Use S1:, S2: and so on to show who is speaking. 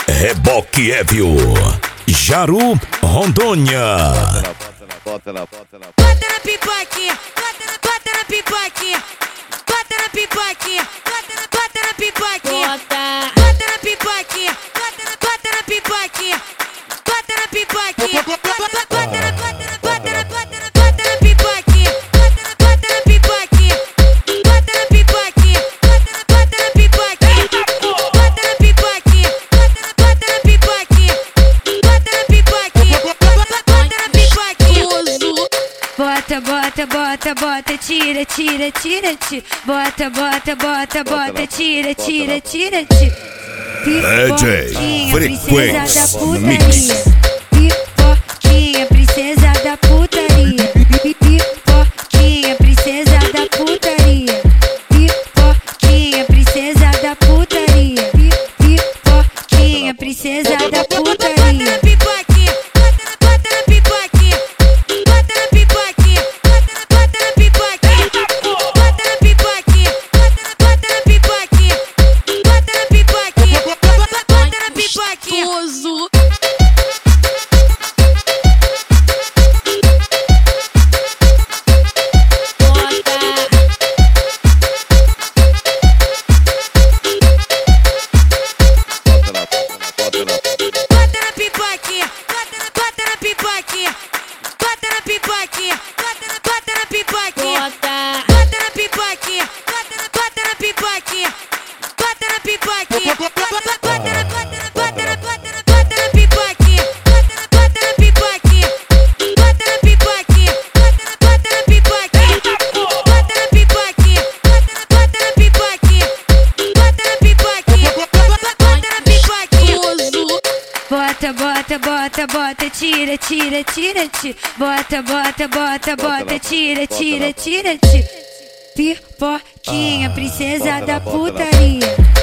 S1: Reboque Évio, Jaru, Rondônia.
S2: Bota na pipoquinha, bota na pipoquinha, bota na pipoquinha, bota na pipoquinha, bota na pipoquinha, bota na pipoquinha, bota na pipoquinha, bota na pipoquinha, bota na pipoquinha, bota na pipoquinha, bota na pipoquinha, bota na pipoquinha, bota na pipoquinha, bota na pipoquinha, bota na pipoquinha.
S3: Bota, tira, tira, tira, tira. Bota, tira, tira, tira, tira.
S1: DJ
S3: Frequência
S1: Mix.
S3: Pipoquinha, princesa da putaria. Pipoquinha, princesa da putaria. Pipoquinha, princesa da putaria. Pipoquinha, princesa da putaria. Bota, tira, tira, tira, tira. Bota, tira, tira, tira, tira. Pipoquinha, princesa da putaria.